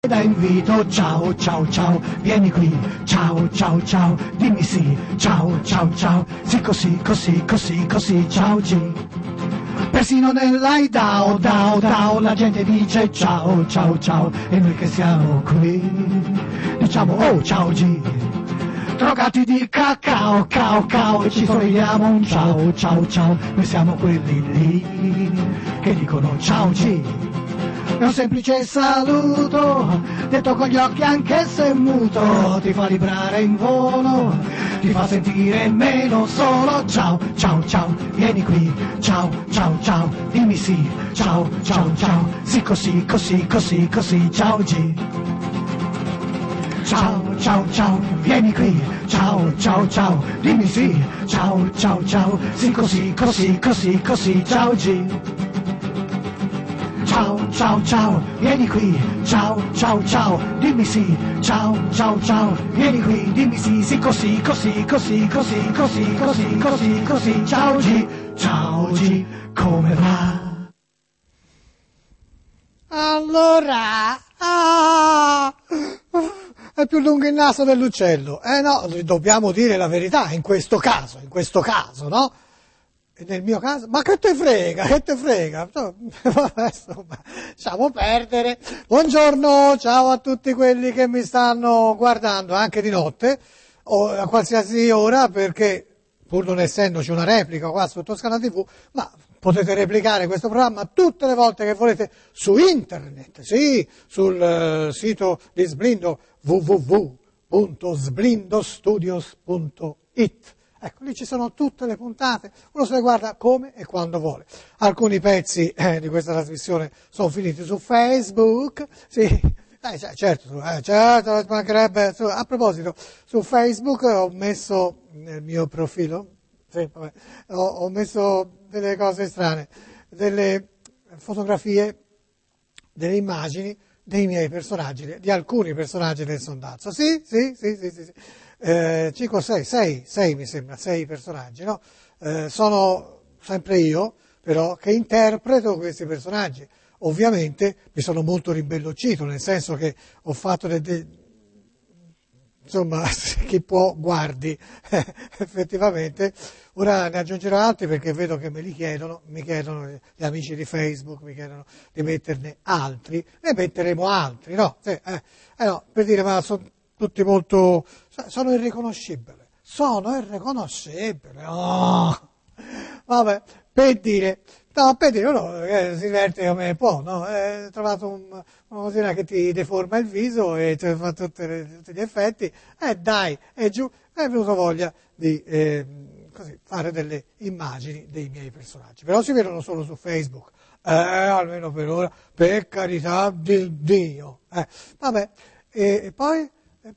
Da invito, ciao ciao ciao, vieni qui, ciao ciao ciao, dimmi sì, ciao ciao ciao, sì così così così così, ciao G. Persino nell'Aidao, dao dao, la gente dice ciao ciao ciao, e noi che siamo qui diciamo oh ciao G. Drogati di cacao, cao cao, e ci sorridiamo un ciao ciao ciao, noi siamo quelli lì che dicono ciao G. È un semplice saluto, detto con gli occhi anche se muto, ti fa vibrare in volo, ti fa sentire meno solo. Ciao, ciao, ciao, vieni qui, ciao, ciao, ciao, dimmi sì, ciao, ciao, ciao, sì così, così, così, così, ciao G. Ciao, ciao, ciao, vieni qui, ciao, ciao, ciao, dimmi sì, ciao, ciao, ciao, sì così, così, così, così, ciao G. Ciao, ciao, ciao, vieni qui, ciao, ciao, ciao, dimmi sì, ciao, ciao, ciao, vieni qui, dimmi sì, sì così, così, così, così, così, così, così, così, ciao G, come va? Allora, è più lungo il naso dell'uccello. No, dobbiamo dire la verità, in questo caso, no? E nel mio caso, ma che te frega? Insomma, lasciamo perdere. Buongiorno, ciao a tutti quelli che mi stanno guardando anche di notte o a qualsiasi ora, perché pur non essendoci una replica qua su Toscana TV, ma potete replicare questo programma tutte le volte che volete su internet, sì, sul sito di Sblindo www.sblindostudios.it. Ecco, lì ci sono tutte le puntate, uno se le guarda come e quando vuole. Alcuni pezzi di questa trasmissione sono finiti su Facebook, sì, certo, mancherebbe. A proposito, su Facebook ho messo nel mio profilo, sì, vabbè, ho messo delle cose strane, delle fotografie, delle immagini dei miei personaggi, di alcuni personaggi del sondazzo. Sì. 5 o 6 mi sembra, 6 personaggi, no? Sono sempre io, però, che interpreto questi personaggi. Ovviamente mi sono molto rimbellocito, nel senso che ho fatto insomma, chi può guardi, effettivamente. Ora ne aggiungerò altri perché vedo che mi chiedono gli amici di Facebook, mi chiedono di metterne altri, ne metteremo altri, no? No, per dire, ma sono tutti molto, sono irriconoscibili, oh! Vabbè, per dire, uno si diverte come può, no? Hai trovato una cosina che ti deforma il viso e ti fa tutti gli effetti, dai, e giù, è venuto voglia di così, fare delle immagini dei miei personaggi, però si vedono solo su Facebook, almeno per ora, per carità di Dio, vabbè, e poi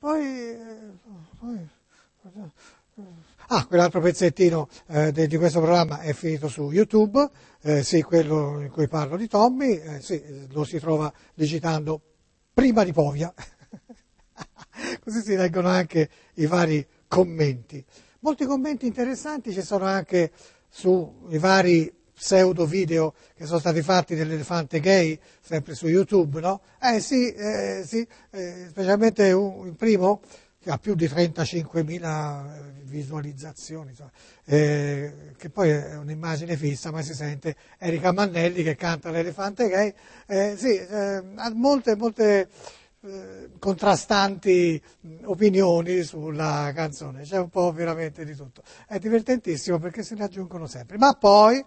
quell'altro pezzettino di questo programma è finito su YouTube, sì, quello in cui parlo di Tommy, sì, lo si trova digitando Prima di Povia, così si leggono anche i vari commenti. Molti commenti interessanti ci sono anche sui vari pseudo video che sono stati fatti dell'elefante gay, sempre su YouTube, no? Sì, specialmente il primo, che ha più di 35.000 visualizzazioni, insomma, che poi è un'immagine fissa, ma si sente Erika Mannelli che canta l'elefante gay, ha molte contrastanti opinioni sulla canzone, c'è un po' veramente di tutto. È divertentissimo perché se ne aggiungono sempre. Ma poi,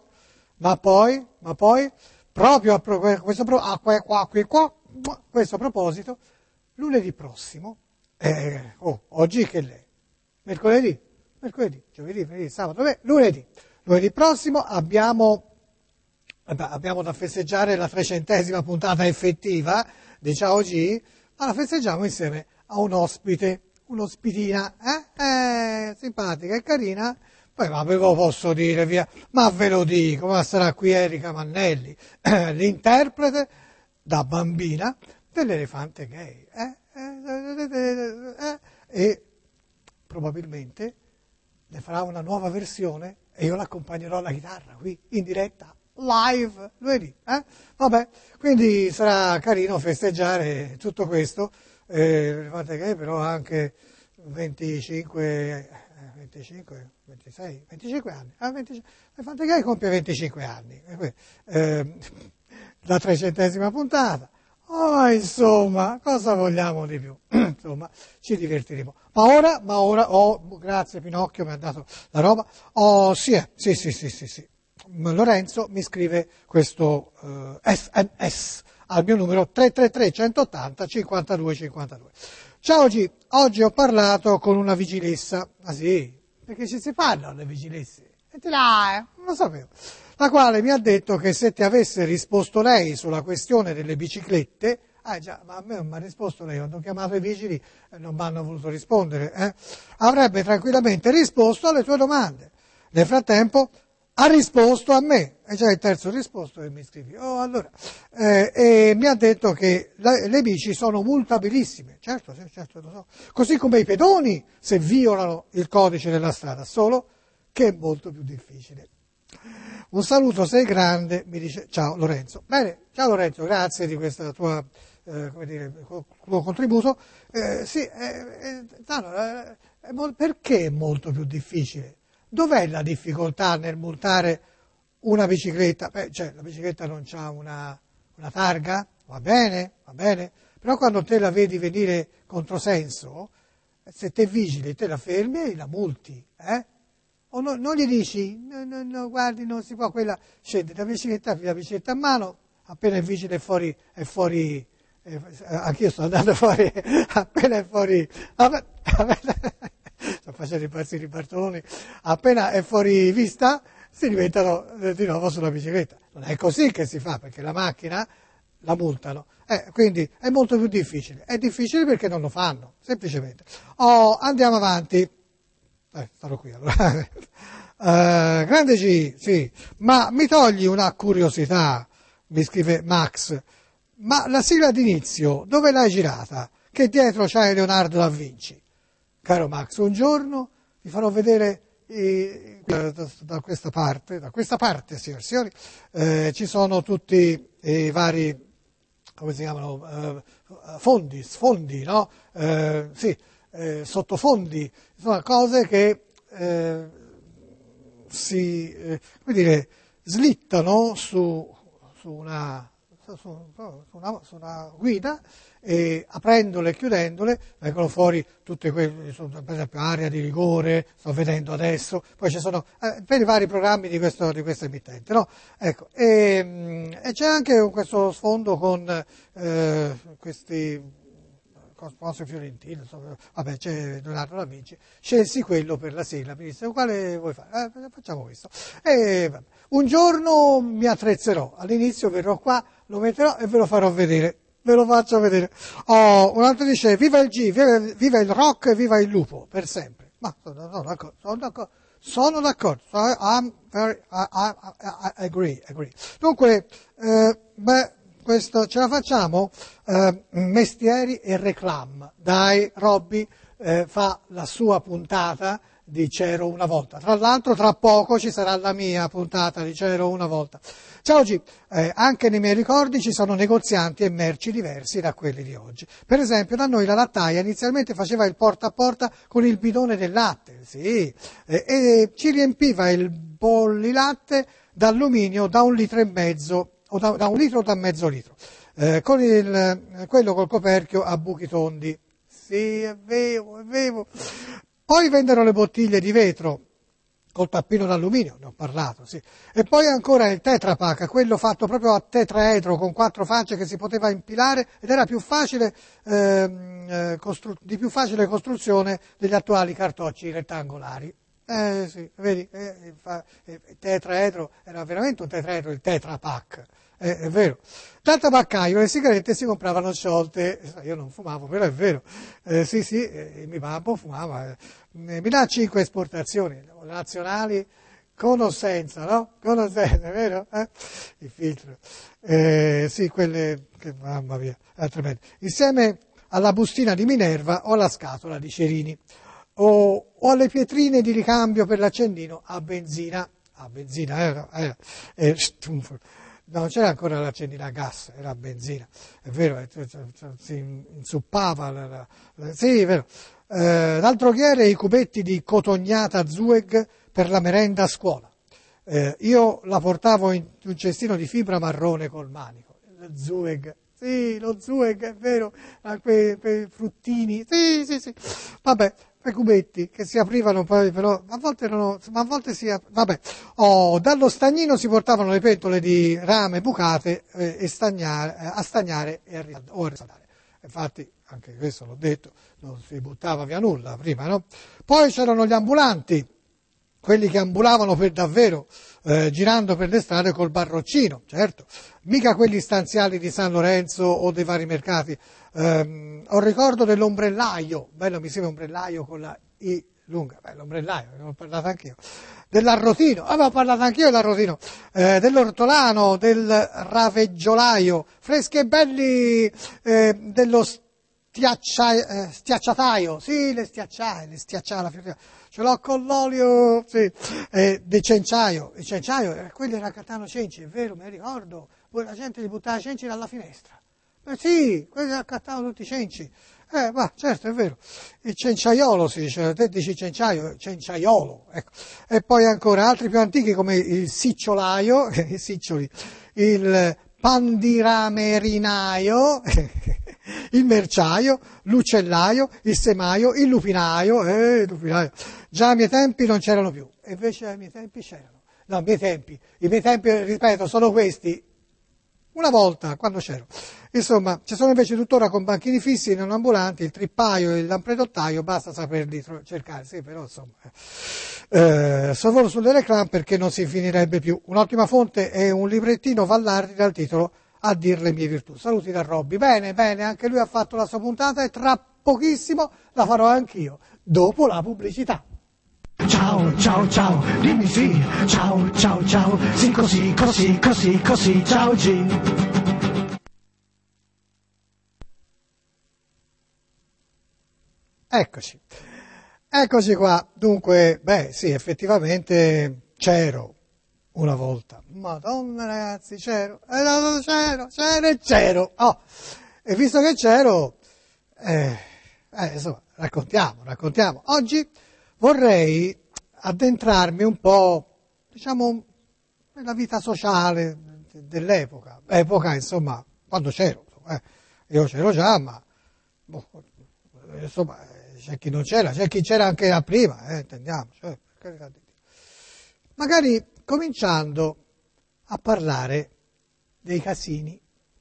proprio a questo proposito, lunedì prossimo, oggi che è? Mercoledì, giovedì, venerdì, sabato, lunedì prossimo abbiamo da festeggiare la 300ª puntata effettiva di Ciao G, ma la festeggiamo insieme a un'ospitina, simpatica e carina. Poi ma ve lo posso dire via, ma ve lo dico, ma sarà qui Erika Mannelli, l'interprete da bambina dell'elefante gay, e probabilmente ne farà una nuova versione e io l'accompagnerò alla chitarra qui in diretta. live, lunedì. Vabbè, quindi sarà carino festeggiare tutto questo, fate che però anche 25 anni, fate che compie 25 anni, la 300ª puntata. Insomma, cosa vogliamo di più? Insomma, ci divertiremo. Ma ora, grazie Pinocchio, mi ha dato la roba. Sì. Lorenzo mi scrive questo SMS al mio numero 333 180 52 52. Ciao G, oggi ho parlato con una vigilessa. Ah sì? Perché ci si parla alle vigilesse? E te là, non lo sapevo. La quale mi ha detto che se ti avesse risposto lei sulla questione delle biciclette, già, ma a me non mi ha risposto lei, quando ho chiamato i vigili non mi hanno voluto rispondere, avrebbe tranquillamente risposto alle tue domande. Nel frattempo ha risposto a me, è già il terzo risposto che mi scrivi. E mi ha detto che le bici sono multabilissime, certo, lo so, così come i pedoni se violano il codice della strada, solo che è molto più difficile. Un saluto, sei grande, mi dice ciao Lorenzo. Bene, ciao Lorenzo, grazie di questa tua tuo contributo. Perché è molto più difficile? Dov'è la difficoltà nel multare una bicicletta? La bicicletta non c'ha una targa, va bene, però quando te la vedi venire controsenso, se te vigili, te la fermi e la multi, O non gli dici, no, guardi, non si può, quella scende la bicicletta a mano, appena il vigile è fuori, anch'io sto andando fuori, appena è fuori, sto facendo impazzire i Bartoloni, appena è fuori vista si diventano di nuovo sulla bicicletta. Non è così che si fa, perché la macchina la multano, quindi è molto più difficile. È difficile perché non lo fanno, semplicemente. Andiamo avanti. Starò qui allora. Grande G, sì, ma mi togli una curiosità, mi scrive Max, ma la sigla d'inizio dove l'hai girata? Che dietro c'hai Leonardo da Vinci? Caro Max, un giorno vi farò vedere da questa parte, signori, ci sono tutti i vari, come si chiamano, sfondi, no? Sottofondi, insomma, cose che slittano su una guida, e aprendole e chiudendole vengono fuori tutte quelle, per esempio area di rigore, sto vedendo adesso, poi ci sono per i vari programmi di questo emittente, no? Ecco, e c'è anche questo sfondo con questi sponsor fiorentino, insomma, vabbè, c'è Leonardo da Vinci, scelsi quello per la sigla, mi disse quale vuoi fare? Facciamo questo. Un giorno mi attrezzerò, all'inizio verrò qua, lo metterò e ve lo farò vedere, ve lo faccio vedere. Un altro dice viva il G, viva il rock e viva il lupo, per sempre. Ma sono d'accordo, I agree. Dunque, questo ce la facciamo? Mestieri e reclam. Dai, Robby fa la sua puntata di C'ero una volta. Tra l'altro tra poco ci sarà la mia puntata di C'ero una volta. Ciao G, anche nei miei ricordi ci sono negozianti e merci diversi da quelli di oggi. Per esempio da noi la lattaia inizialmente faceva il porta a porta con il bidone del latte, sì, e ci riempiva il bollilatte d'alluminio da 1,5 litri o da 1 litro o da mezzo litro, con quello col coperchio a buchi tondi. Sì, è vero. Poi vennero le bottiglie di vetro col tappino d'alluminio, ne ho parlato, sì. E poi ancora il Tetra Pak, quello fatto proprio a tetraedro con 4 facce che si poteva impilare ed era più facile, di più facile costruzione degli attuali cartocci rettangolari. Sì, vedi, il tetraedro era veramente un tetraedro, il Tetra Pak. È vero. Dal tabaccaio le sigarette si compravano sciolte, io non fumavo, però è vero, mio babbo fumava, mi dà 5 esportazioni, nazionali, con o senza, no? Con o senza, è vero? Il filtro, sì, quelle, che mamma mia, è tremendo. Insieme alla bustina di Minerva o alla scatola di Cerini, o alle pietrine di ricambio per l'accendino a benzina. a benzina, non c'era ancora l'accendina a gas, era a benzina, è vero, si inzuppava, sì, è vero. L'altro ieri i cubetti di cotognata Zueg per la merenda a scuola. Io la portavo in un cestino di fibra marrone col manico, lo Zueg. Sì, lo Zueg, è vero, quei fruttini, sì, vabbè, quei cubetti che si aprivano poi, però a volte vabbè. Dallo stagnino si portavano le pentole di rame bucate a stagnare o a riscaldare. Infatti, anche questo l'ho detto, non si buttava via nulla prima, no? Poi c'erano gli ambulanti, quelli che ambulavano per davvero, girando per le strade col barroccino, certo, mica quelli stanziali di San Lorenzo o dei vari mercati. Ho ricordo dell'ombrellaio, bello mi sembra ombrellaio con la I lunga, l'ombrellaio, ne ho parlato anch'io, dell'arrotino, ho parlato anch'io dell'arrotino, dell'ortolano, del raveggiolaio, freschi e belli dello stiacciataio, sì, le stiacciaie, ce l'ho con l'olio, sì, del cenciaio, il cenciaio, quelli raccattavano cenci, è vero, me ne ricordo, poi la gente li buttava i cenci dalla finestra, sì, quelli raccattavano tutti i cenci, ma certo, è vero, il cenciaiolo si dice, te dici cenciaio, cenciaiolo, ecco, e poi ancora altri più antichi come il sicciolaio, i siccioli, il pandiramerinaio, il merciaio, l'uccellaio, il semaio, il lupinaio. Già ai miei tempi non c'erano più, e invece ai miei tempi c'erano. No, i miei tempi, ripeto, sono questi, una volta, quando c'ero. Insomma, ci sono invece tuttora con banchini fissi, non ambulanti, il trippaio e il lampredottaio, basta saperli cercare, sì, però insomma. Sorvolo sulle reclame perché non si finirebbe più. Un'ottima fonte è un librettino Vallardi dal titolo A dir le mie virtù. Saluti da Robby. Bene, anche lui ha fatto la sua puntata e tra pochissimo la farò anch'io, dopo la pubblicità. Ciao, dimmi sì, ciao, sì così, ciao G. Eccoci qua. Dunque, sì, effettivamente c'ero una volta. Madonna ragazzi, c'ero. Oh, e visto che c'ero, insomma, raccontiamo. Oggi vorrei addentrarmi un po', diciamo, nella vita sociale dell'epoca. Epoca, insomma, quando c'ero. Io c'ero già, ma insomma, c'è chi non c'era, c'è chi c'era anche da prima, intendiamo. Cioè, magari cominciando a parlare dei casini.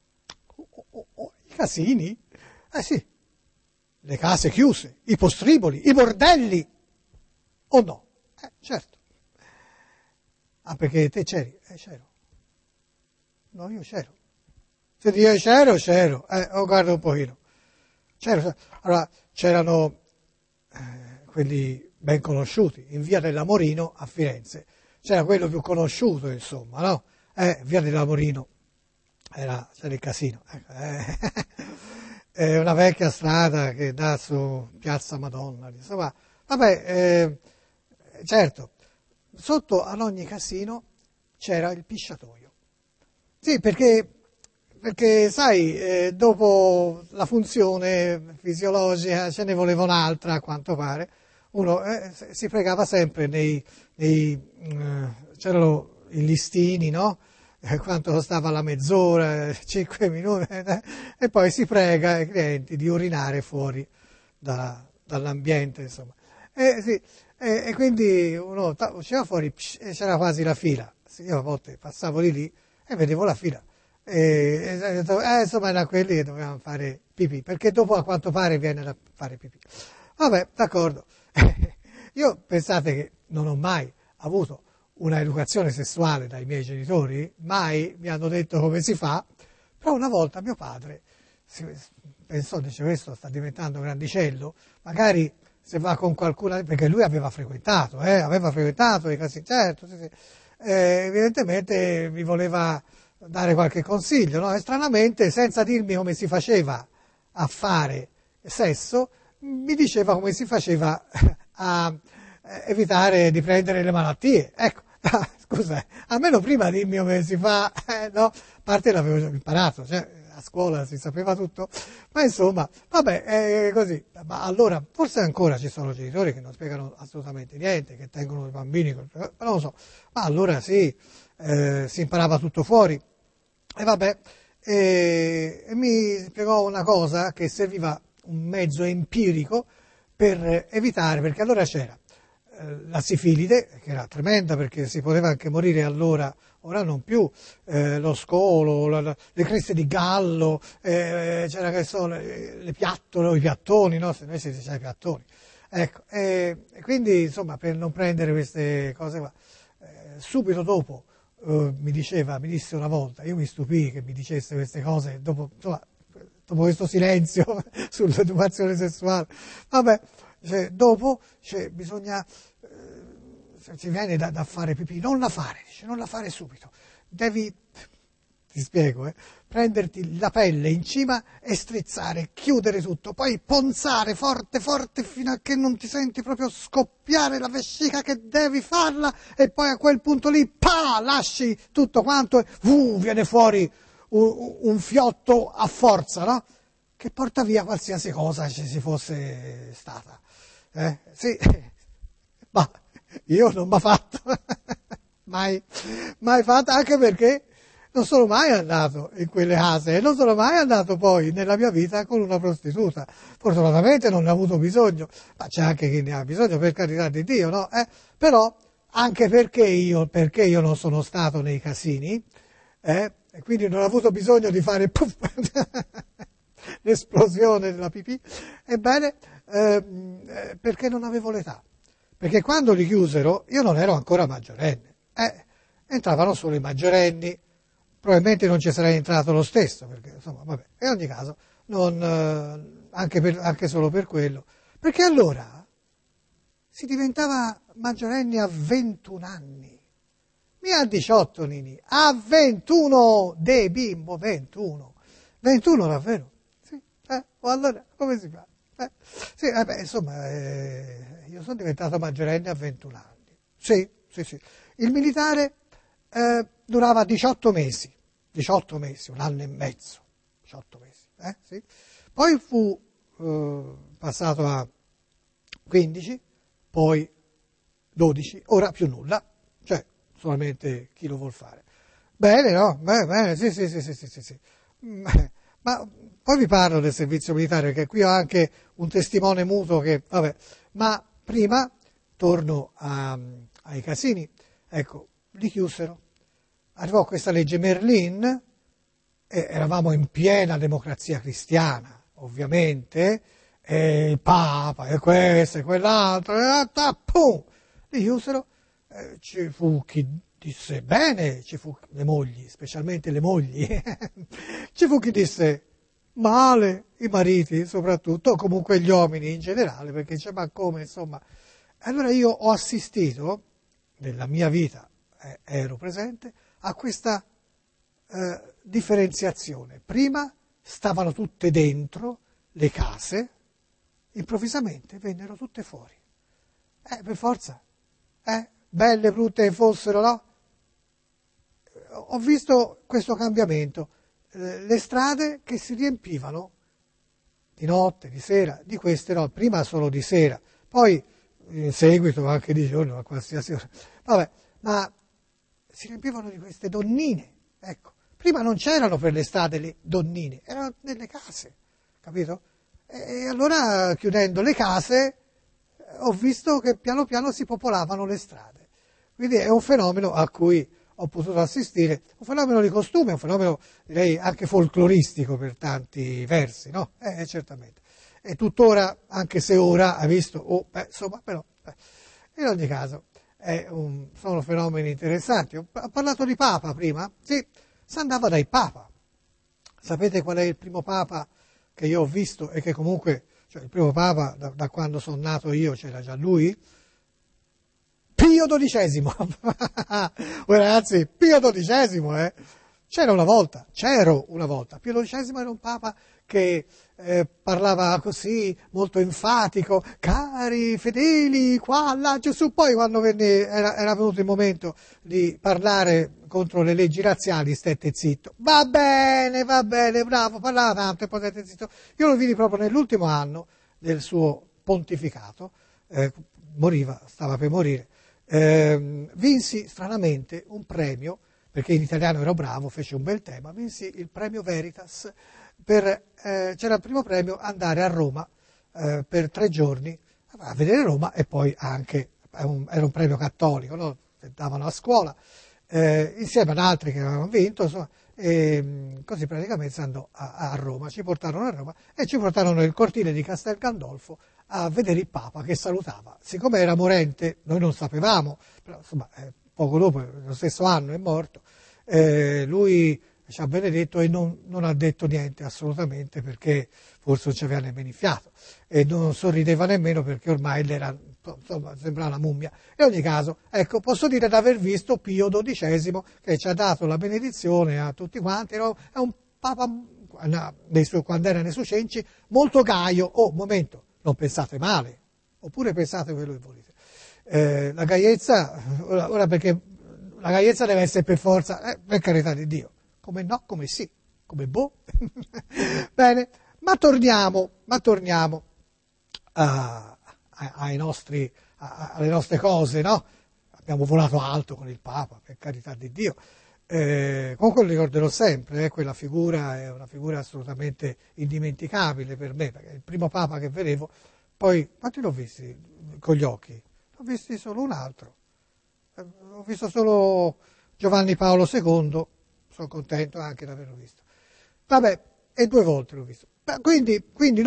I casini? Sì, le case chiuse, i postriboli, i bordelli. O no? Certo. Ah, perché te c'eri? C'ero. No, io c'ero. Se io c'ero. Guarda un pochino. C'ero. Allora, c'erano quelli ben conosciuti, in via dell'Amorino a Firenze. C'era quello più conosciuto, insomma, no? Via dell'Amorino c'era il casino. È una vecchia strada che dà su Piazza Madonna, insomma. Vabbè, certo, sotto ad ogni casino c'era il pisciatoio. Sì, perché sai, dopo la funzione fisiologica ce ne voleva un'altra, a quanto pare. Uno si pregava sempre c'erano i listini, no? Quanto costava la mezz'ora, 5 minuti, e poi si prega ai clienti di urinare fuori dall'ambiente, insomma. E quindi uno usciva fuori e c'era quasi la fila. Io a volte passavo di lì e vedevo la fila. Insomma, erano quelli che dovevano fare pipì, perché dopo a quanto pare viene da fare pipì. Vabbè, d'accordo. Io pensate che non ho mai avuto una educazione sessuale dai miei genitori, mai mi hanno detto come si fa, però una volta mio padre pensò, dice, questo sta diventando grandicello, magari se va con qualcuno, perché lui aveva frequentato i casini, certo, sì. Evidentemente mi voleva dare qualche consiglio, no? E stranamente, senza dirmi come si faceva a fare sesso, mi diceva come si faceva a evitare di prendere le malattie. Ecco, scusa, almeno prima dimmi come si fa, no? A parte l'avevo imparato, cioè a scuola si sapeva tutto, ma insomma, vabbè, è così. Ma allora, forse ancora ci sono genitori che non spiegano assolutamente niente, che tengono i bambini, non lo so, ma allora sì, si imparava tutto fuori. E vabbè, e mi spiegò una cosa che serviva un mezzo empirico per evitare, perché allora c'era la sifilide, che era tremenda perché si poteva anche morire allora, ora non più, lo scolo, le creste di gallo, c'era che so, le piattole, i piattoni, no? Se noi si diceva i piattoni. Ecco, e quindi insomma per non prendere queste cose qua, subito dopo mi disse una volta, io mi stupii che mi dicesse queste cose, dopo questo silenzio sull'educazione sessuale, vabbè, dopo bisogna, ci viene da fare pipì, non la fare subito, devi, ti spiego, prenderti la pelle in cima e strizzare, chiudere tutto, poi ponzare forte fino a che non ti senti proprio scoppiare la vescica che devi farla, e poi a quel punto lì, lasci tutto quanto e viene fuori un fiotto a forza, no? Che porta via qualsiasi cosa ci si fosse stata. Sì, ma io non m'ha fatto, mai fatto, anche perché non sono mai andato in quelle case e non sono mai andato poi nella mia vita con una prostituta. Fortunatamente non ne ho avuto bisogno, ma c'è anche chi ne ha bisogno, per carità di Dio, no? Però anche perché io non sono stato nei casini, e quindi non ho avuto bisogno di fare puff, l'esplosione della pipì, ebbene, perché non avevo l'età. Perché quando li chiusero io non ero ancora maggiorenne, entravano solo i maggiorenni, probabilmente non ci sarei entrato lo stesso, perché insomma, vabbè, in ogni caso, anche solo per quello, perché allora si diventava maggiorenni a 21 anni, mica a 18 Nini, a 21, de bimbo, 21 davvero, sì, o allora come si fa? Sì, insomma, io sono diventato maggiorenne a 21 anni, sì, il militare durava 18 mesi, un anno e mezzo, 18 mesi, sì. Poi fu passato a 15, poi 12, ora più nulla, cioè solamente chi lo vuol fare. Bene, no? Bene, sì. Ma poi vi parlo del servizio militare, perché qui ho anche un testimone muto che, vabbè, ma prima torno ai casini, ecco, li chiusero. Arrivò questa legge Merlin, e eravamo in piena democrazia cristiana, ovviamente, e il Papa, e questo, e quell'altro, pum! Li chiusero, ci fu chi disse bene, ci fu le mogli, specialmente le mogli, ci fu chi disse male, i mariti soprattutto, o comunque gli uomini in generale, perché dice ma come, insomma. Allora io ho assistito, nella mia vita ero presente, a questa differenziazione. Prima stavano tutte dentro le case, improvvisamente vennero tutte fuori. Per forza, belle, brutte che fossero, no? Ho visto questo cambiamento, le strade che si riempivano di notte, di sera, di queste no, prima solo di sera, poi in seguito anche di giorno, a qualsiasi ora. Vabbè, ma si riempivano di queste donnine, ecco. Prima non c'erano per le strade le donnine, erano nelle case, capito? E allora, chiudendo le case, ho visto che piano piano si popolavano le strade. Quindi è un fenomeno a cui ho potuto assistere, un fenomeno di costume, un fenomeno direi anche folcloristico per tanti versi, no? Certamente. E tuttora, anche se ora ha visto, insomma, però, in ogni caso, sono fenomeni interessanti. Ho parlato di Papa prima, sì, si andava dai Papa. Sapete qual è il primo Papa che io ho visto e che comunque, cioè il primo Papa da quando sono nato io c'era già lui? Pio XII, ragazzi, Pio XII, c'ero una volta. Pio XII era un papa che parlava così, molto enfatico, cari fedeli, qua, là, Gesù. Poi quando era venuto il momento di parlare contro le leggi razziali, stette zitto. Va bene, bravo, parlava tanto e poi stette zitto. Io lo vidi proprio nell'ultimo anno del suo pontificato, stava per morire. Vinsi stranamente un premio, perché in italiano ero bravo, fece un bel tema, vinsi il premio Veritas, c'era il primo premio andare a Roma per 3 giorni a vedere Roma, e poi anche, era un premio cattolico, no? Davano a scuola, insieme ad altri che avevano vinto, insomma, e così praticamente si andò a Roma, ci portarono a Roma e ci portarono nel cortile di Castel Gandolfo a vedere il Papa che salutava. Siccome era morente, noi non sapevamo, però insomma poco dopo, lo stesso anno è morto, lui ci ha benedetto e non ha detto niente assolutamente, perché forse non ci aveva nemmeno il fiato, e non sorrideva nemmeno perché ormai era, insomma, sembrava una mummia. In ogni caso, ecco, posso dire di aver visto Pio XII che ci ha dato la benedizione a tutti quanti. È un papa, quando era nei suoi cenci, molto gaio. Momento, non pensate male, oppure pensate quello che volete. La gaiezza, ora perché la gaiezza deve essere per forza, per carità di Dio, come no, come sì, come boh. Bene, ma torniamo alle nostre cose, no? Abbiamo volato alto con il Papa, per carità di Dio. Comunque lo ricorderò sempre, quella figura è una figura assolutamente indimenticabile per me, perché è il primo Papa che vedevo. Poi, quanti l'ho visti con gli occhi? L'ho visti solo un altro. Ho visto solo Giovanni Paolo II, sono contento anche di averlo visto. Vabbè, e 2 volte l'ho visto. Quindi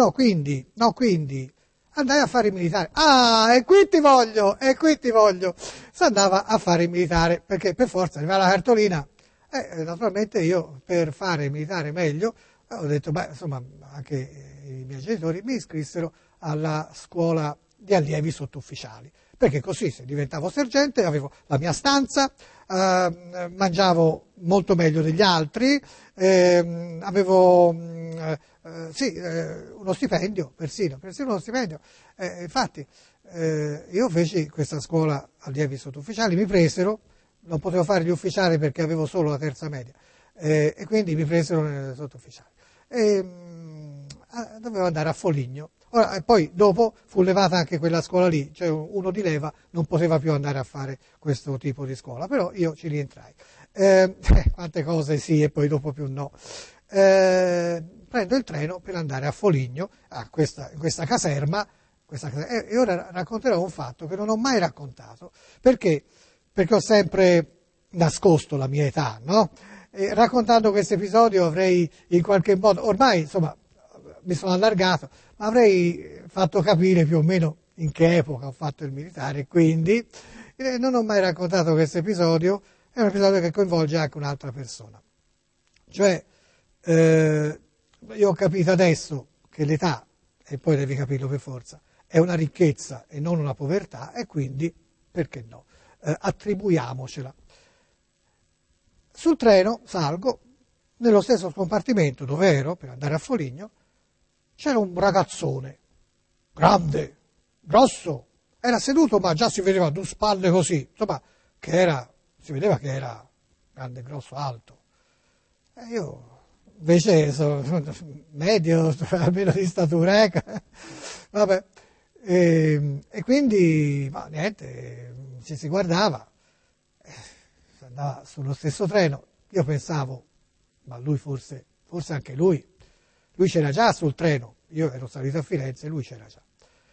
andai a fare il militare. E qui ti voglio. Si andava a fare il militare, perché per forza arrivava la cartolina. Naturalmente io, per fare il militare meglio, ho detto, insomma, anche i miei genitori mi iscrissero alla scuola di allievi sottufficiali, perché così, se diventavo sergente, avevo la mia stanza, mangiavo molto meglio degli altri, avevo uno stipendio, persino uno stipendio. Infatti io feci questa scuola allievi sottufficiali, mi presero, non potevo fare gli ufficiali perché avevo solo la terza media, e quindi mi presero nelle sottufficiali. Dovevo andare a Foligno. Ora, poi dopo fu levata anche quella scuola lì, cioè uno di leva non poteva più andare a fare questo tipo di scuola, però io ci rientrai. Quante cose sì e poi dopo più no. Prendo il treno per andare a Foligno, in questa caserma, e ora racconterò un fatto che non ho mai raccontato, perché ho sempre nascosto la mia età, no? E raccontando questo episodio avrei in qualche modo, ormai insomma mi sono allargato, ma avrei fatto capire più o meno in che epoca ho fatto il militare, e quindi non ho mai raccontato questo episodio. È un episodio che coinvolge anche un'altra persona. Cioè, io ho capito adesso che l'età, e poi devi capirlo per forza, è una ricchezza e non una povertà, e quindi, perché no, attribuiamocela. Sul treno salgo, nello stesso scompartimento dove ero per andare a Foligno, c'era un ragazzone, grande, grosso, era seduto, ma già si vedeva 2 spalle così, insomma, si vedeva che era grande, grosso, alto. E io invece sono medio, almeno di statura, vabbè. E quindi, ma niente, ci si guardava, si andava sullo stesso treno. Io pensavo, ma lui forse anche lui c'era già sul treno, io ero salito a Firenze, lui c'era già.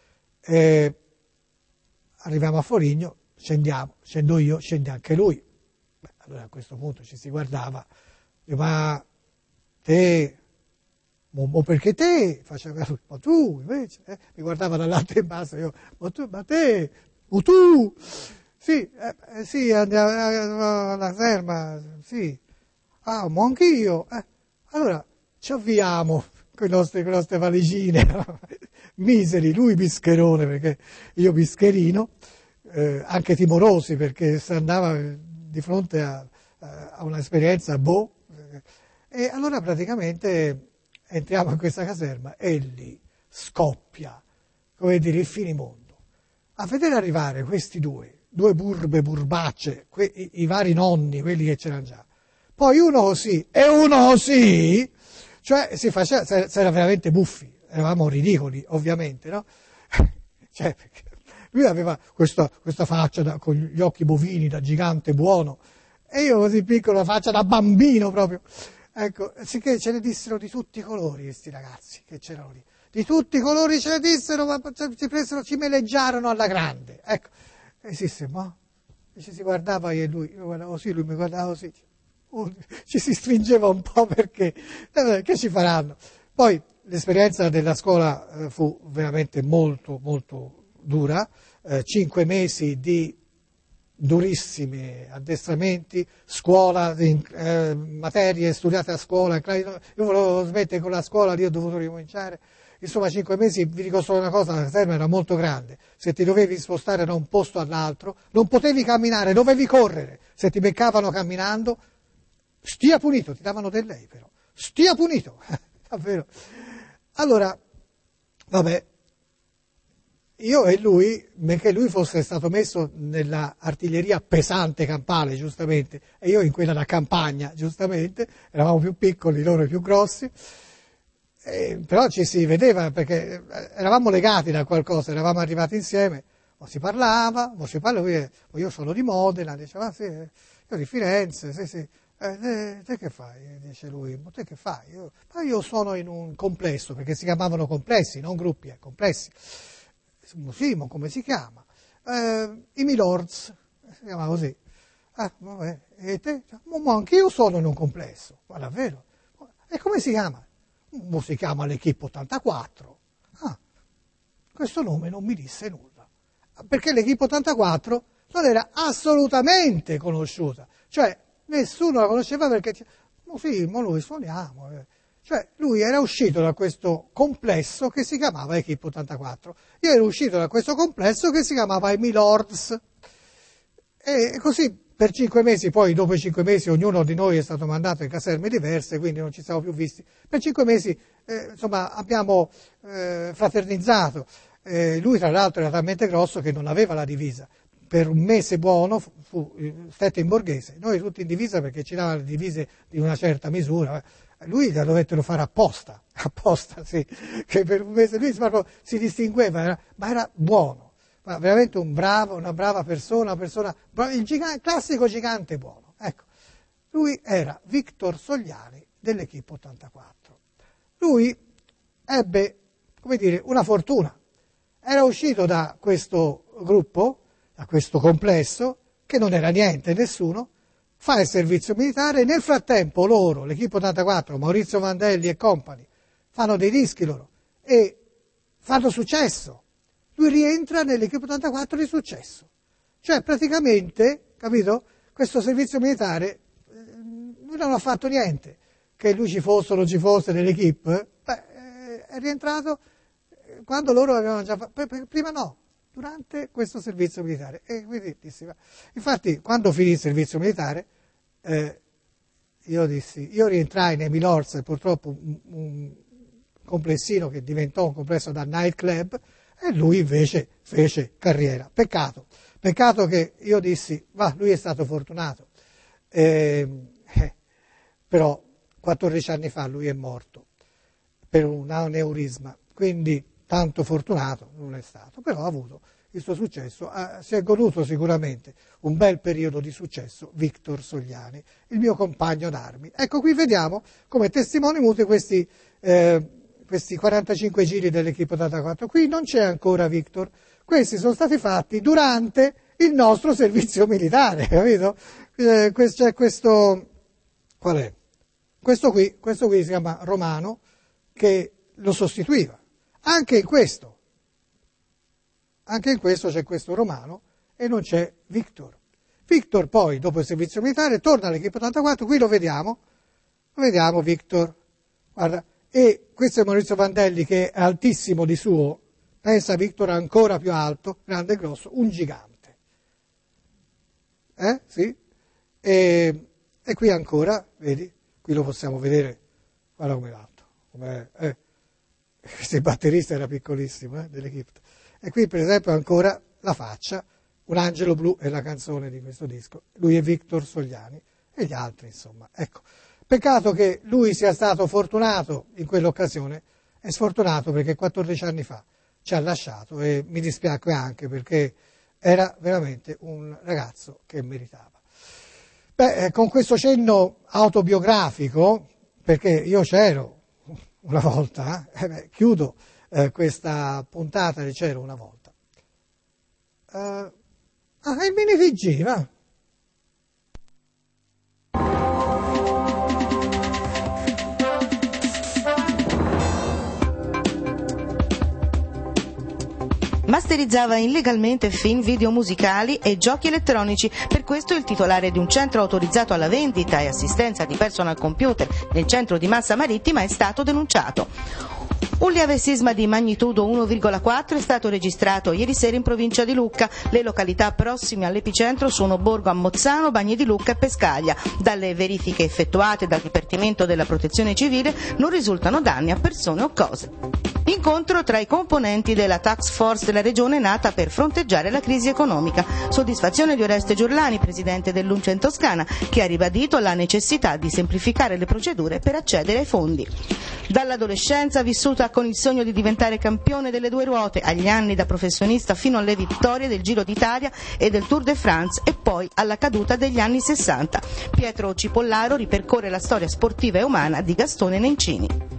Arriviamo a Foligno, scendo io, scende anche lui. Allora a questo punto ci si guardava, io, ma te, ma perché te? Faceva, ma tu invece, mi guardava dall'alto in basso, io, ma tu, sì, andiamo alla caserma, sì, ma anch'io, allora ci avviamo con le nostre valigine, miseri, lui bischerone, perché io bischerino, anche timorosi, perché si andava di fronte a un'esperienza, E allora praticamente entriamo in questa caserma e lì scoppia, come dire, il finimondo. A vedere arrivare questi due burbacce, i vari nonni, quelli che c'erano già. Poi uno così e uno così, cioè si era veramente buffi, eravamo ridicoli ovviamente, no? Cioè, lui aveva questa faccia con gli occhi bovini da gigante buono e io così piccolo, la faccia da bambino proprio. Ecco, sicché ce ne dissero di tutti i colori questi ragazzi che c'erano lì. Di tutti i colori ce ne dissero, ma ci meleggiarono alla grande. Ecco, e ma si guardava io e lui guardavo così, lui mi guardava così. Ci si stringeva un po' perché che ci faranno? Poi l'esperienza della scuola fu veramente molto, molto dura, 5 mesi di durissimi addestramenti, scuola, materie studiate a scuola, io volevo smettere con la scuola, lì ho dovuto ricominciare. Insomma, 5 mesi, vi dico solo una cosa, la caserma era molto grande, se ti dovevi spostare da un posto all'altro, non potevi camminare, dovevi correre, se ti beccavano camminando, stia punito, ti davano del lei però, stia punito, davvero. Allora, vabbè, io e lui, benché lui fosse stato messo nella artiglieria pesante campale, giustamente, e io in quella da campagna, giustamente, eravamo più piccoli, loro più grossi, però ci si vedeva perché eravamo legati da qualcosa, eravamo arrivati insieme, o si parlava, io sono di Modena, diceva sì, io di Firenze, sì. Te che fai? Dice lui, ma te che fai? Io sono in un complesso, perché si chiamavano complessi, non gruppi, complessi. Sì, ma come si chiama? I Milords, si chiama così. Vabbè, e te? Ma anche io sono in un complesso, ma davvero? E come si chiama? Si chiama l'Equipe 84. Questo nome non mi disse nulla, perché l'Equipe 84 non era assolutamente conosciuta, cioè nessuno la conosceva perché, sì, ma noi suoniamo. Cioè lui era uscito da questo complesso che si chiamava Equipe 84, io ero uscito da questo complesso che si chiamava i Milords. E così per 5 mesi, poi dopo i 5 mesi ognuno di noi è stato mandato in caserme diverse, quindi non ci siamo più visti. Per 5 mesi insomma abbiamo fraternizzato. Lui tra l'altro era talmente grosso che non aveva la divisa. Per un mese buono stette in borghese, noi tutti in divisa perché ci davano le divise di una certa misura. Lui la dovettero fare apposta, sì, che per un mese lui si distingueva, ma era buono. Ma veramente una brava persona, il classico gigante buono. Ecco, lui era Victor Sogliani dell'Equipe 84. Lui ebbe, come dire, una fortuna. Era uscito da questo gruppo, da questo complesso, che non era niente, nessuno, fa il servizio militare. Nel frattempo loro, l'Equipe 84, Maurizio Vandelli e compagni, fanno dei dischi loro e fanno successo. Lui rientra nell'Equipe 84 di successo. Cioè praticamente, capito, questo servizio militare, lui non ha fatto niente. Che lui ci fosse o non ci fosse nell'Equipe, è rientrato quando loro avevano già fatto, prima no, durante questo servizio militare. E quindi dissi, infatti quando finì il servizio militare, io rientrai nei Milords, purtroppo un complessino che diventò un complesso da nightclub, e lui invece fece carriera. Peccato che io dissi, lui è stato fortunato, però 14 anni fa lui è morto per un aneurisma, quindi tanto fortunato non è stato, però ha avuto il suo successo, si è goduto sicuramente un bel periodo di successo Victor Sogliani, il mio compagno d'armi. Ecco, qui vediamo come testimoni muti questi 45 giri dell'Equipe 84. Qui non c'è ancora Victor, questi sono stati fatti durante il nostro servizio militare, capito? C'è questo, qual è? Questo qui si chiama Romano, che lo sostituiva. Anche in questo c'è questo Romano e non c'è Victor. Victor poi, dopo il servizio militare, torna all'Equipe 84, qui lo vediamo Victor, guarda, e questo è Maurizio Vandelli che è altissimo di suo, pensa Victor ancora più alto, grande e grosso, un gigante. Sì? E qui ancora, vedi, qui lo possiamo vedere, guarda come l'altro, questo batterista era piccolissimo, dell'Egitto. E qui per esempio ancora la faccia, Un angelo blu è la canzone di questo disco, lui è Victor Sogliani e gli altri insomma, ecco. Peccato che lui sia stato fortunato in quell'occasione e sfortunato perché 14 anni fa ci ha lasciato e mi dispiace anche perché era veramente un ragazzo che meritava. Con questo cenno autobiografico, perché io c'ero una volta, chiudo questa puntata di C'ero una volta. Il mini TG, va. Masterizzava illegalmente film, video musicali e giochi elettronici. Per questo il titolare di un centro autorizzato alla vendita e assistenza di personal computer nel centro di Massa Marittima è stato denunciato. Un lieve sisma di magnitudo 1,4 è stato registrato ieri sera in provincia di Lucca. Le località prossime all'epicentro sono Borgo Ammozzano, Bagni di Lucca e Pescaglia. Dalle verifiche effettuate dal Dipartimento della Protezione Civile non risultano danni a persone o cose. Incontro tra i componenti della task force della regione nata per fronteggiare la crisi economica. Soddisfazione di Oreste Giurlani, presidente dell'UNCE in Toscana, che ha ribadito la necessità di semplificare le procedure per accedere ai fondi. Dall'adolescenza vissuta con il sogno di diventare campione delle due ruote, agli anni da professionista fino alle vittorie del Giro d'Italia e del Tour de France e poi alla caduta degli anni 60. Pietro Cipollaro ripercorre la storia sportiva e umana di Gastone Nencini.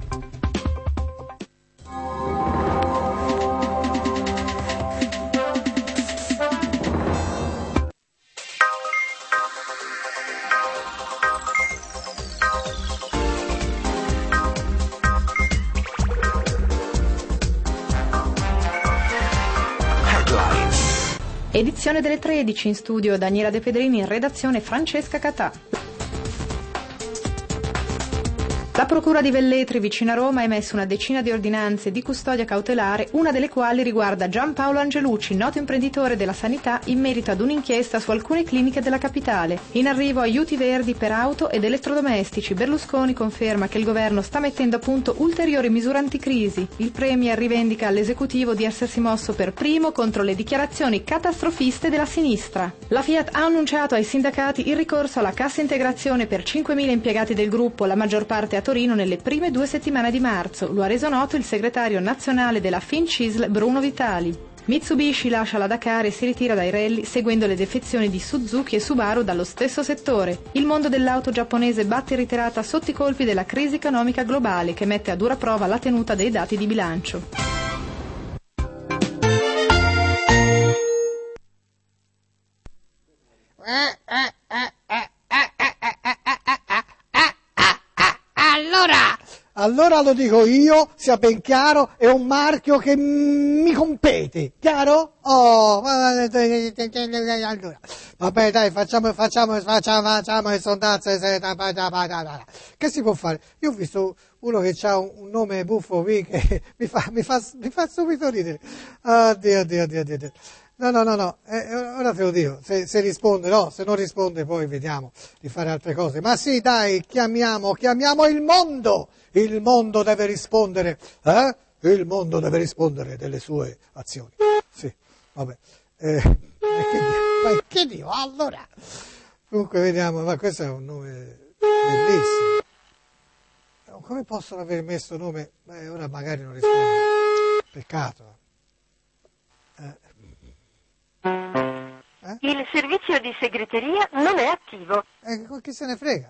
Edizione delle 13, in studio Daniela De Pedrini, in redazione Francesca Catà. La Procura di Velletri, vicino a Roma, ha emesso una decina di ordinanze di custodia cautelare, una delle quali riguarda Giampaolo Angelucci, noto imprenditore della sanità, in merito ad un'inchiesta su alcune cliniche della capitale. In arrivo aiuti verdi per auto ed elettrodomestici. Berlusconi conferma che il governo sta mettendo a punto ulteriori misure anticrisi. Il Premier rivendica all'esecutivo di essersi mosso per primo contro le dichiarazioni catastrofiste della sinistra. La Fiat ha annunciato ai sindacati il ricorso alla cassa integrazione per 5.000 impiegati del gruppo, la maggior parte a Torino nelle prime 2 settimane di marzo. Lo ha reso noto il segretario nazionale della FINCISL Bruno Vitali. Mitsubishi lascia la Dakar e si ritira dai rally seguendo le defezioni di Suzuki e Subaru dallo stesso settore. Il mondo dell'auto giapponese batte in ritirata sotto i colpi della crisi economica globale che mette a dura prova la tenuta dei dati di bilancio. Allora lo dico io, sia ben chiaro, è un marchio che mi compete, chiaro? Oh, allora. Vabbè dai, facciamo il sondaggio. Che si può fare? Io ho visto uno che ha un nome buffo qui che mi fa subito ridere. Oddio. No, ora te lo dico, se risponde, no, se non risponde poi vediamo di fare altre cose. Ma sì, dai, chiamiamo il mondo deve rispondere, Il mondo deve rispondere delle sue azioni. Sì, vabbè. Che Dio, allora? Comunque vediamo, ma questo è un nome bellissimo. Come possono aver messo nome? Ora magari non risponde. Peccato. Il servizio di segreteria non è attivo. Chi se ne frega?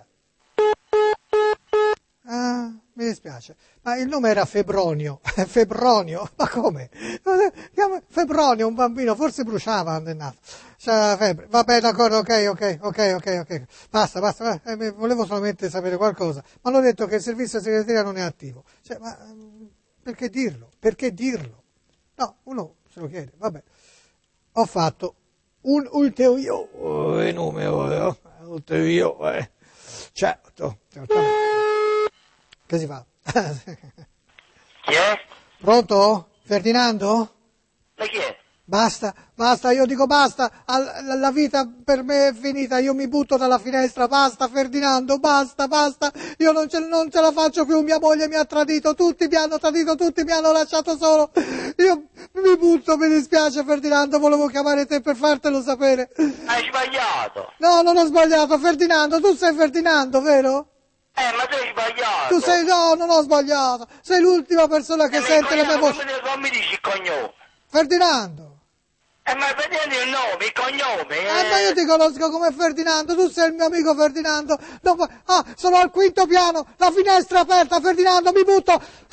Mi dispiace. Ma il nome era Febronio. Febronio? Ma come? Febronio, un bambino, forse bruciava quando è nato. C'era la febbre. Vabbè, d'accordo, ok. Basta. Volevo solamente sapere qualcosa. Ma hanno detto che il servizio di segreteria non è attivo. Cioè, ma perché dirlo? No, uno se lo chiede. Vabbè. Ho fatto un ulteriore numero. Certo. Che si fa? Chi è? Pronto? Ferdinando? Ma chi è? Basta, basta, io dico basta, la vita per me è finita, io mi butto dalla finestra, basta Ferdinando, basta, io non ce la faccio più, mia moglie mi ha tradito, tutti mi hanno tradito, tutti mi hanno lasciato solo, io mi butto, mi dispiace Ferdinando, volevo chiamare te per fartelo sapere. Hai sbagliato. No, non ho sbagliato, Ferdinando, tu sei Ferdinando, vero? Ma tu hai sbagliato. Tu sei, no, non ho sbagliato, sei l'ultima persona che sente la mia voce. Come mi dici il cognome? Ferdinando. Ma vedete il nome, il cognome. Ma io ti conosco come Ferdinando, tu sei il mio amico Ferdinando. Sono al quinto piano, la finestra è aperta, Ferdinando, mi butto.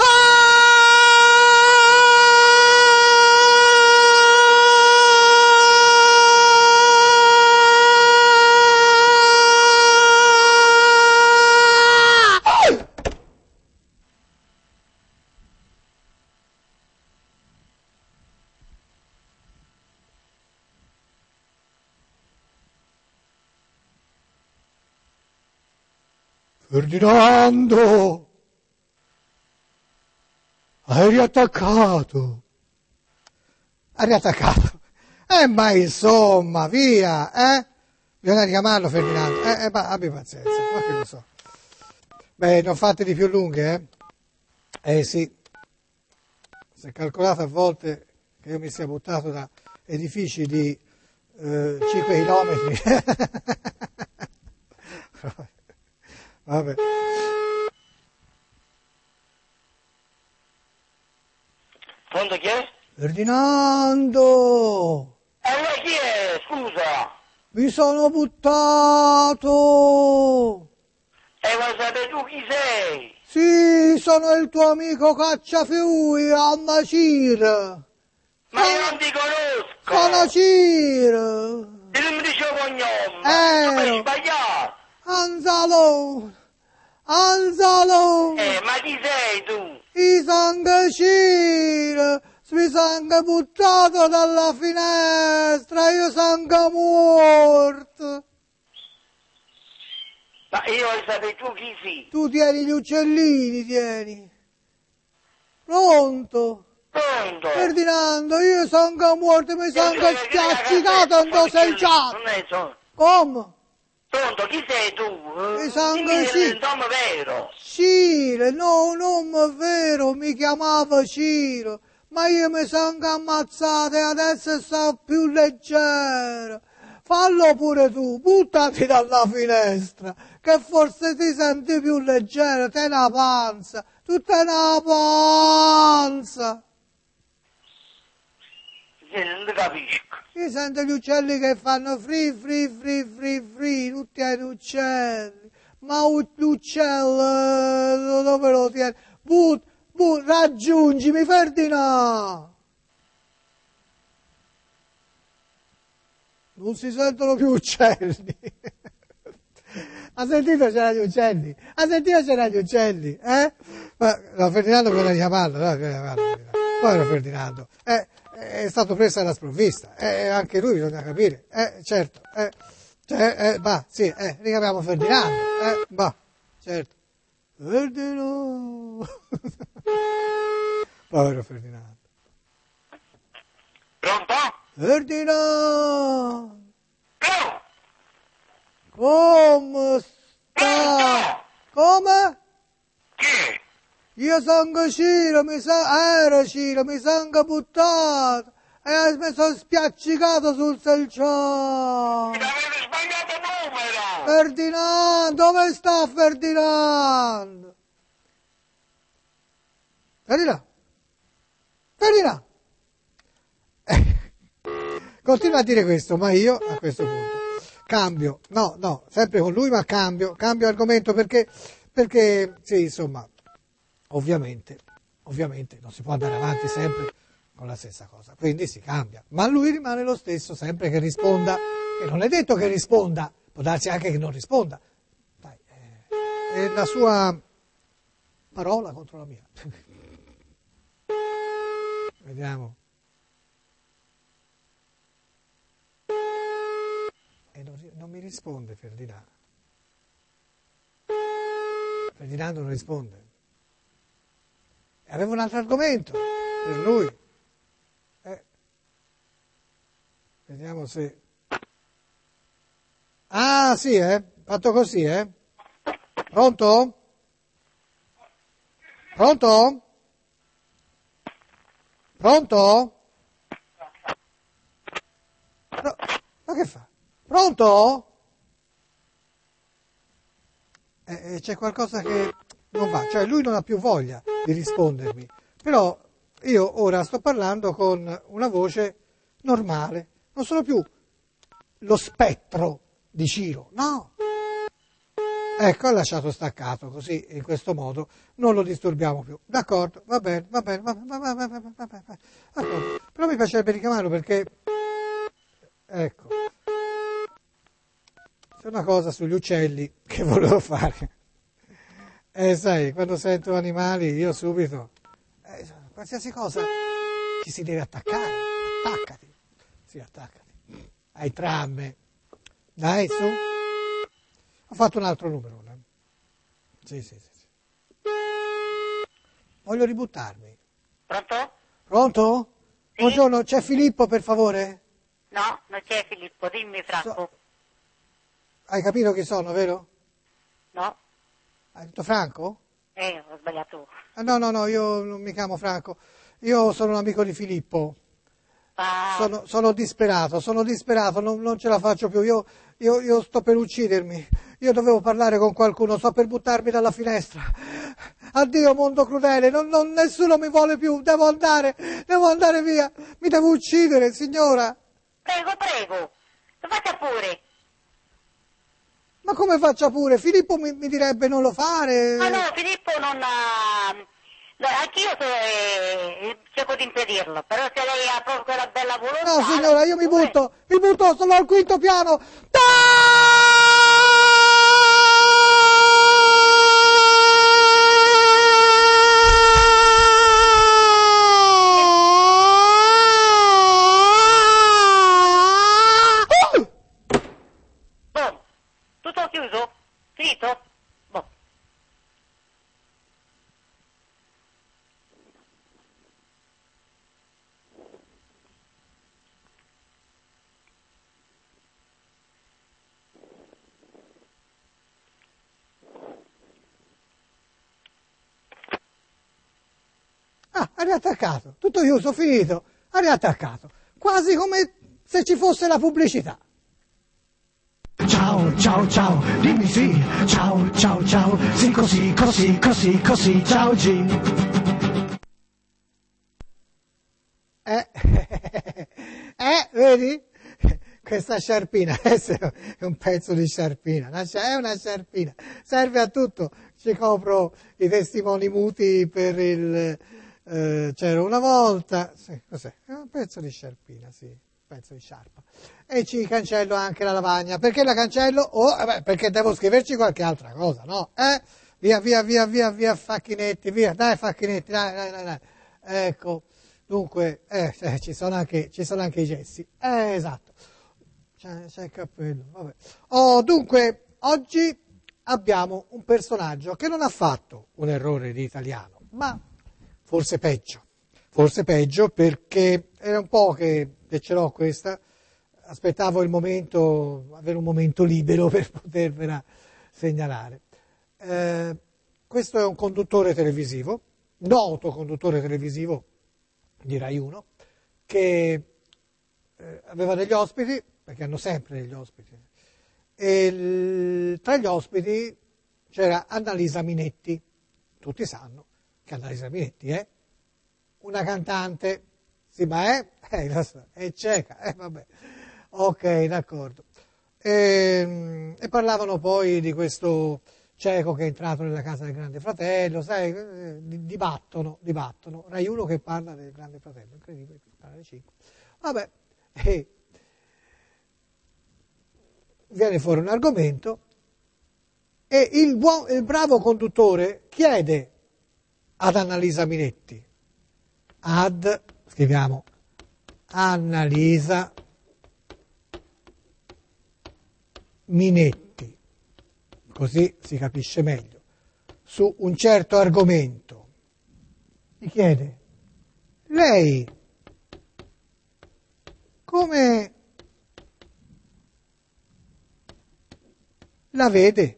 Ferdinando, hai riattaccato. Ha riattaccato. Ma insomma, via, Bisogna richiamarlo Ferdinando. Ma abbi pazienza, ma che lo so. Beh, ne ho fatte di più lunghe, sì. Si è calcolato a volte che io mi sia buttato da edifici di 5 chilometri. Vabbè. Pronto, chi è? Ferdinando! Lei chi è? Scusa. Mi sono buttato! Vuoi sapere tu chi sei? Sì, sono il tuo amico Cacciafiui, Anna Cir! Ma io non ti conosco! Sono Cir! E non mi dice il cognome! Tu hai sbagliato! Anzalo! Ma chi sei tu? I sangue Cir! Mi sangue buttato dalla finestra, io sangue morto! Ma io voglio sapere tu chi sei? Tu tieni gli uccellini, tieni! Pronto? Pronto? Ferdinando, io sono morto, mi sono spiaccicato in due selciato. Non è so. Come? Pronto, chi sei tu? Mi sono il nome vero. Ciro, no, non vero, mi chiamava Ciro, ma io mi sono ammazzato e adesso sto più leggero. Fallo pure tu, buttati dalla finestra, che forse ti senti più leggero, te una panza, tu te una panza. Non ti capisco. Io sento gli uccelli che fanno free, tutti gli uccelli. Ma l'uccello dove lo tieni? Raggiungimi, Ferdinando! Non si sentono più uccelli. Ha sentito c'era gli uccelli? Ma no, Ferdinando bisogna chiamarlo, povero Ferdinando. È stato preso alla sprovvista, anche lui bisogna capire, certo, richiamiamo Ferdinando, certo. Ferdinando. Povero Ferdinando. Pronto? Ferdinando. No! Come sta? Come? Chi? Io sono Ciro, era Ciro, mi sono buttato e mi sono spiaccicato sul selciato. Avete sbagliato numero! Ferdinando, dove sta Ferdinando? Ferdinando! Continua a dire questo, ma io a questo punto cambio, no, sempre con lui, ma cambio argomento perché sì, insomma, ovviamente non si può andare avanti sempre con la stessa cosa, quindi si cambia, ma lui rimane lo stesso sempre che risponda, e non è detto che risponda, può darsi anche che non risponda, dai, è la sua parola contro la mia. Vediamo. E non mi risponde Ferdinando. Ferdinando non risponde. Avevo un altro argomento per lui. Vediamo se... Ah, sì, fatto così, Pronto? Pronto? Pronto? Ma che fa? Pronto? C'è qualcosa che non va, cioè lui non ha più voglia di rispondermi, però io ora sto parlando con una voce normale, non sono più lo spettro di Ciro, no. Ecco, ha lasciato staccato, così in questo modo non lo disturbiamo più. D'accordo, va bene. D'accordo. Però mi piacerebbe richiamarlo perché, ecco, c'è una cosa sugli uccelli che volevo fare. Sai, quando sento animali io subito, qualsiasi cosa ci si deve attaccare, attaccati, sì, attaccati, ai tram, dai, su. Ho fatto un altro numero, Sì. Voglio ributtarmi. Pronto? Pronto? Sì? Buongiorno, c'è Filippo per favore? No, non c'è Filippo, dimmi Franco. Hai capito chi sono, vero? No. Hai detto Franco? Ho sbagliato. No, io non mi chiamo Franco, io sono un amico di Filippo. Sono disperato, non ce la faccio più, io sto per uccidermi, io dovevo parlare con qualcuno, sto per buttarmi dalla finestra. Addio mondo crudele, nessuno mi vuole più, devo andare via, mi devo uccidere, signora. Prego, lo faccia pure. Ma come faccia pure? Filippo mi direbbe non lo fare. Ma no, Filippo non ha... No, anch'io cerco di impedirlo, però se lei ha proprio quella bella volontà... No signora, io mi butto, sono al quinto piano. Boh, tutto chiuso? Finito? Boh. Ha riattaccato, tutto chiuso, finito, ha riattaccato, quasi come se ci fosse la pubblicità. Ciao, dimmi sì, ciao, sì così, ciao G. Vedi? Questa sciarpina, adesso è un pezzo di sciarpina, è una sciarpina, serve a tutto, ci copro i testimoni muti per il... c'era una volta, sì, cos'è? È un pezzo di sciarpina, sì, un pezzo di sciarpa. E ci cancello anche la lavagna. Perché la cancello? Perché devo scriverci qualche altra cosa, no? Via, facchinetti, via, dai facchinetti, dai. Ecco, dunque, ci sono anche i gessi. Esatto. C'è il cappello, vabbè. Dunque, oggi abbiamo un personaggio che non ha fatto un errore di italiano, ma forse peggio perché era un po' che ce l'ho questa, aspettavo avere un momento libero per potervela segnalare. Questo è un conduttore televisivo, noto conduttore televisivo di Rai 1, che aveva degli ospiti, perché hanno sempre degli ospiti, e tra gli ospiti c'era Annalisa Minetti. Tutti sanno che Annalisa Minetti è una cantante, sì, ma è cieca, vabbè, ok, d'accordo. E parlavano poi di questo cieco che è entrato nella casa del Grande Fratello, sai, dibattono, Rai 1 che parla del Grande Fratello, incredibile, Canale 5. Vabbè, viene fuori un argomento e il bravo conduttore chiede ad Annalisa Minetti, scriviamo Annalisa Minetti, così si capisce meglio, su un certo argomento. Gli chiede, lei come la vede.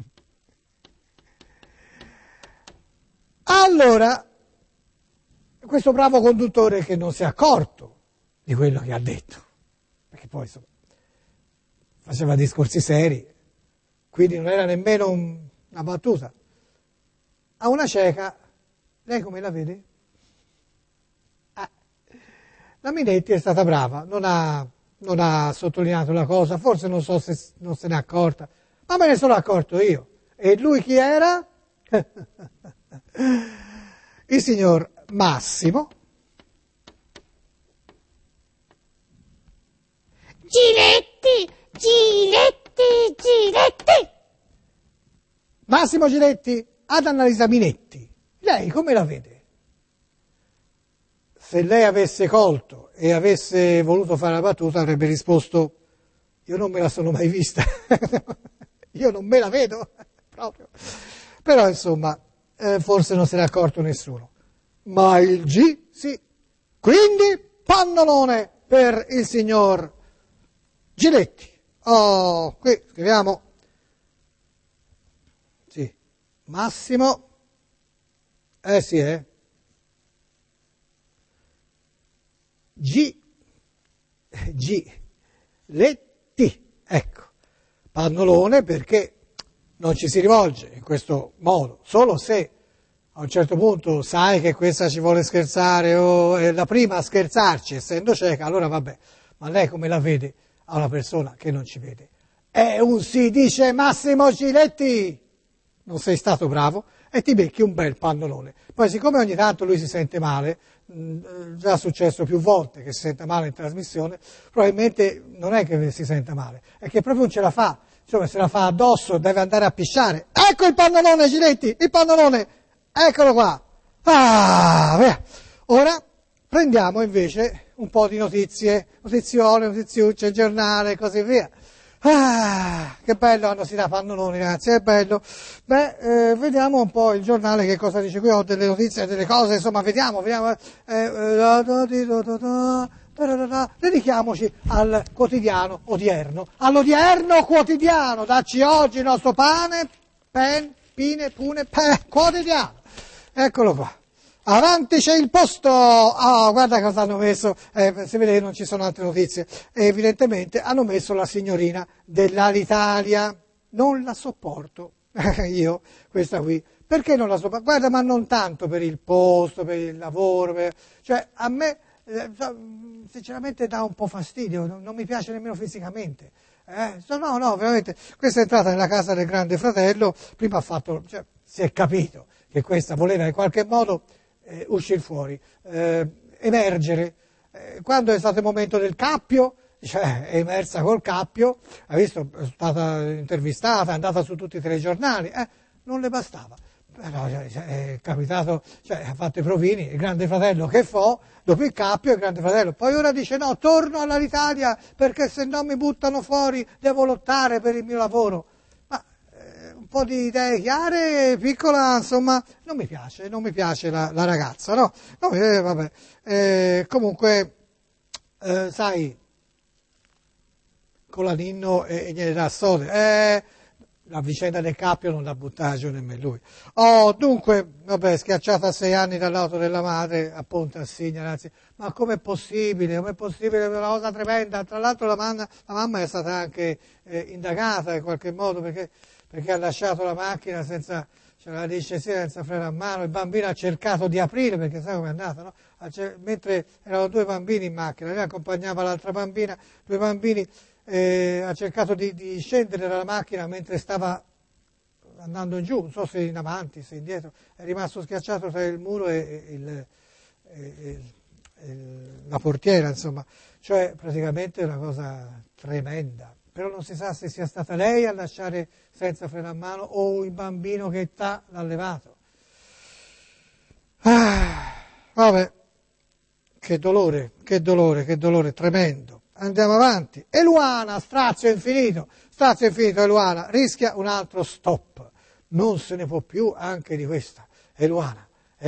Allora, questo bravo conduttore che non si è accorto di quello che ha detto, perché poi insomma, faceva discorsi seri, quindi non era nemmeno una battuta. A una cieca, lei come la vede? La Minetti è stata brava, non ha sottolineato la cosa, forse non so se non se n'è accorta, ma me ne sono accorto io. E lui chi era? Il signor Massimo Giletti. Massimo Giletti ad Annalisa Minetti. Lei come la vede? Se lei avesse colto e avesse voluto fare la battuta avrebbe risposto: io non me la sono mai vista, io non me la vedo proprio. Però insomma, forse non se n'è accorto nessuno. Ma il G sì. Quindi pannolone per il signor Giletti. Oh, qui scriviamo. Sì, Massimo. Sì, Giletti, ecco, pannolone perché non ci si rivolge in questo modo, solo se a un certo punto sai che questa ci vuole scherzare o è la prima a scherzarci, essendo cieca, allora vabbè, ma lei come la vede a una persona che non ci vede? È un si dice Massimo Giletti, non sei stato bravo e ti becchi un bel pannolone. Poi siccome ogni tanto lui si sente male, già è successo più volte che si senta male in trasmissione, probabilmente non è che si senta male, è che proprio non ce la fa, insomma se la fa addosso deve andare a pisciare. Ecco il pannolone Giletti, il pannolone, eccolo qua. Via. Ora prendiamo invece un po' di notizie, notiziole, notiziucce, giornale e così via. Che bello quando si dà pannoloni, ragazzi, è bello. Vediamo un po' il giornale che cosa dice qui, ho delle notizie, delle cose, insomma, vediamo. Dedichiamoci al quotidiano odierno, all'odierno quotidiano, dacci oggi il nostro pane, quotidiano. Eccolo qua. Avanti c'è il posto, guarda cosa hanno messo, si vede che non ci sono altre notizie, evidentemente hanno messo la signorina dell'Alitalia, non la sopporto, io, questa qui, perché non la sopporto? Guarda, ma non tanto per il posto, per il lavoro, cioè a me sinceramente dà un po' fastidio, non mi piace nemmeno fisicamente, no, veramente, questa è entrata nella casa del grande fratello, prima ha fatto, cioè, si è capito che questa voleva in qualche modo uscire fuori, emergere. Quando è stato il momento del cappio, cioè è emersa col cappio, ha visto, è stata intervistata, è andata su tutti i telegiornali, non le bastava. Però è capitato, cioè ha fatto i provini, il grande fratello che fa, dopo il cappio il grande fratello, poi ora dice no, torno all'Alitalia perché se no mi buttano fuori, devo lottare per il mio lavoro. Un po' di idee chiare, piccola, insomma, non mi piace la ragazza, no? Vabbè, comunque, sai, con la Ninno e gliene dà sode, la vicenda del cappio non la buttava giù nemmeno lui. Dunque, vabbè, schiacciata a 6 anni dall'auto della madre, a Ponte Assigna, ragazzi, ma com'è possibile? Com'è possibile? È una cosa tremenda. Tra l'altro la mamma è stata anche indagata in qualche modo perché ha lasciato la macchina senza, cioè la dice sì, senza freno a mano, il bambino ha cercato di aprire, perché sai com'è andata, no? Mentre erano 2 bambini in macchina, lei accompagnava l'altra bambina, 2 bambini, ha cercato di scendere dalla macchina mentre stava andando giù, non so se in avanti, se indietro, è rimasto schiacciato tra il muro e la portiera, insomma, cioè praticamente una cosa tremenda. Però non si sa se sia stata lei a lasciare senza freno a mano o il bambino che l'ha levato. Vabbè, che dolore, tremendo. Andiamo avanti. Eluana, strazio infinito, Eluana, rischia un altro stop. Non se ne può più anche di questa. Eluana.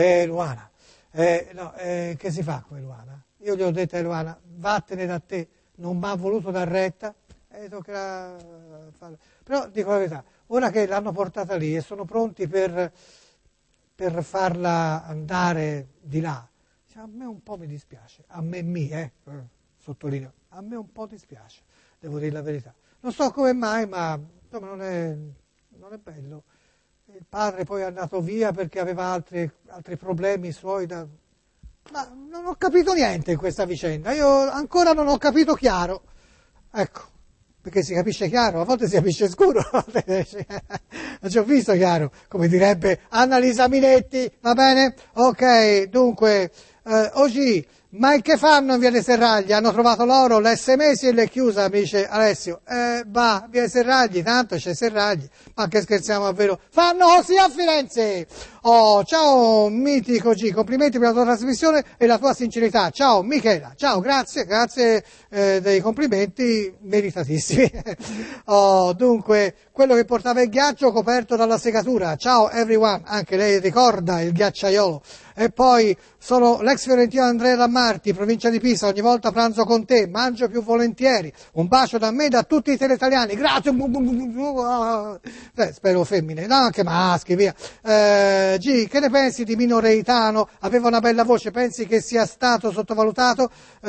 Che si fa con Eluana? Io gli ho detto a Eluana, vattene da te, non mi ha voluto dar retta. toccherà farlo. Però dico la verità, ora che l'hanno portata lì e sono pronti per farla andare di là, a me un po' mi dispiace, sottolineo, a me un po' dispiace, devo dire la verità. Non so come mai, ma insomma non è bello. Il padre poi è andato via perché aveva altri problemi suoi ma non ho capito niente in questa vicenda, io ancora non ho capito chiaro, ecco, perché si capisce chiaro, a volte si capisce scuro, non ci ho visto chiaro, come direbbe Annalisa Minetti, va bene? Ok, dunque, oggi, ma che fanno in Via dei Serragli? Hanno trovato l'oro, l'SMS e l'è chiusa, mi dice Alessio. Via dei Serragli, tanto c'è Serragli, ma che scherziamo davvero? Fanno così a Firenze! Oh, ciao Mitico G, complimenti per la tua trasmissione e la tua sincerità. Ciao Michela, ciao, grazie dei complimenti meritatissimi. Oh, dunque, quello che portava il ghiaccio coperto dalla segatura. Ciao everyone, anche lei ricorda il ghiacciaiolo. E poi sono l'ex fiorentino Andrea Lammarti, provincia di Pisa, ogni volta pranzo con te, mangio più volentieri. Un bacio da me e da tutti i teleitaliani, grazie. Spero femmine, no, anche maschi, via. G, che ne pensi di Mino Reitano? Aveva una bella voce, pensi che sia stato sottovalutato?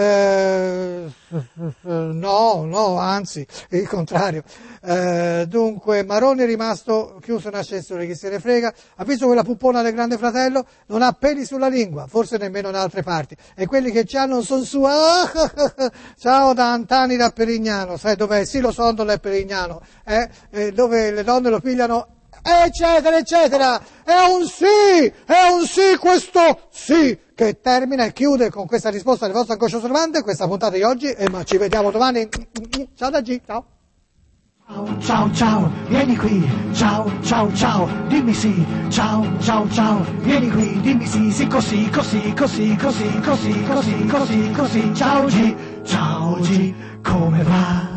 No, anzi, il contrario. Dunque, Maroni è rimasto chiuso in ascensore, chi se ne frega. Ha visto quella puppona del Grande Fratello? Non ha peli sulla lingua, forse nemmeno in altre parti. E quelli che ci hanno sono su. Ciao da Antani da Perignano, sai dov'è? Sì, lo so dove è Perignano, dove le donne lo pigliano, eccetera, eccetera. È un sì, questo sì, che termina e chiude con questa risposta alle vostre angosciose domande questa puntata di oggi, ma ci vediamo domani. Ciao da G, ciao. Ciao, vieni qui, ciao, dimmi sì, ciao, vieni qui, dimmi sì, così, ciao G, come va?